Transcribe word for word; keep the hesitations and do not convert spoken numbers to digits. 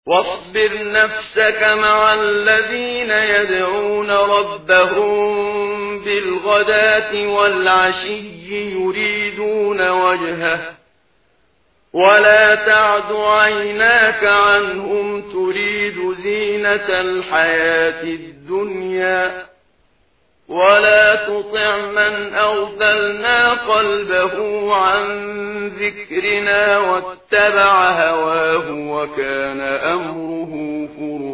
واصبر نفسك مع الذين يدعون ربهم بالغداة والعشي يريدون وجهه ولا تعد عيناك عنهم تريد زينة الحياة الدنيا ولا تطع من أغفلنا قلبه عن ذكرنا واتبع هواه وكان أمره فرطا.